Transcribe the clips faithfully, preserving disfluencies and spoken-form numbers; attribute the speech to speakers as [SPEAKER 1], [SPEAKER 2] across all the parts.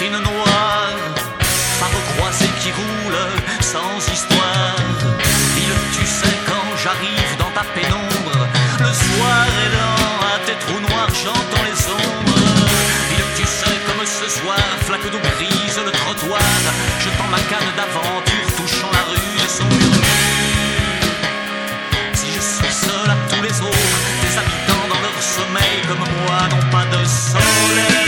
[SPEAKER 1] vitrine noire, phare croisé qui roule sans histoire. Ville, tu sais, quand j'arrive dans ta pénombre, le soir aidant à tes trous noirs, j'entends les ombres. Ville, tu sais, comme ce soir, flaque d'eau brise le trottoir, jetant ma canne d'aventure, touchant la rue et son murmure. Si je suis seul à tous les autres, des habitants dans leur sommeil comme moi n'ont pas de soleil.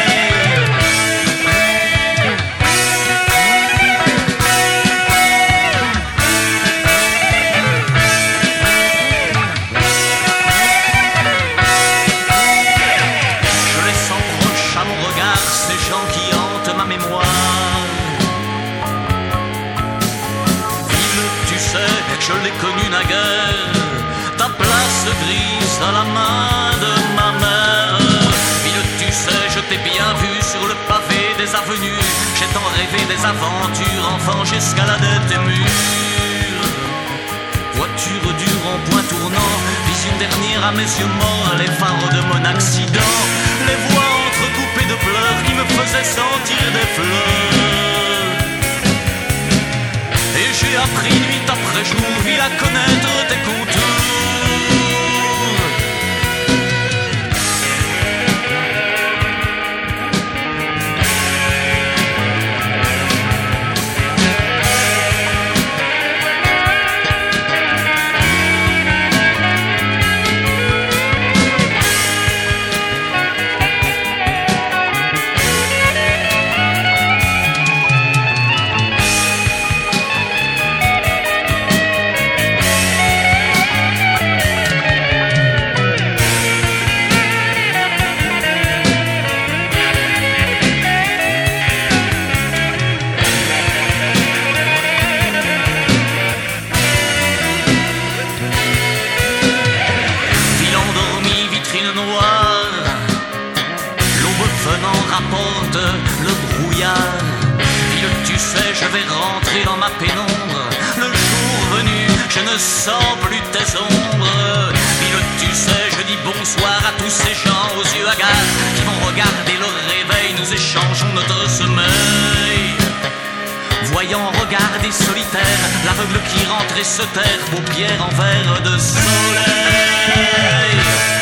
[SPEAKER 1] Je l'ai connu naguère, ta place grise à la main de ma mère. Ville, tu sais, je t'ai bien vu sur le pavé des avenues. J'ai tant rêvé des aventures, enfant, j'escaladais tes murs. Voiture du rond-point tournant, vision dernière à mes yeux morts, les phares de mon accident, les voix entrecoupées de pleurs qui me faisaient sentir des fleurs. Et j'ai appris nuit après jour, ville à connaître tes contours. Rapporte le brouillard. Ville, tu sais, je vais rentrer dans ma pénombre. Le jour venu, je ne sens plus tes ombres. Ville, tu sais, je dis bonsoir à tous ces gens aux yeux hagards qui vont regarder le réveil. Nous échangeons notre sommeil, voyant regarder solitaire l'aveugle qui rentre et se terre, paupières en verre de soleil.